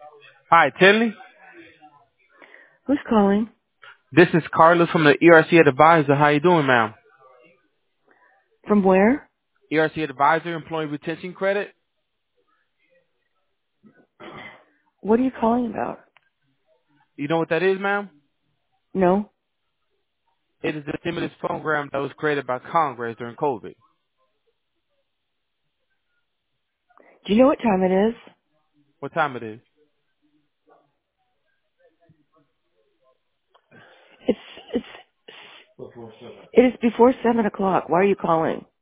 Hi, Tinley. Who's calling? This is Carlos from the ERC Advisor. How you doing, ma'am? From where? ERC Advisor, Employee Retention Credit. What are you calling about? You know what that is, ma'am? No. It is the stimulus program that was created by Congress during COVID. Do you know what time it is? What time it is? It's it is before 7 o'clock. Why are you calling?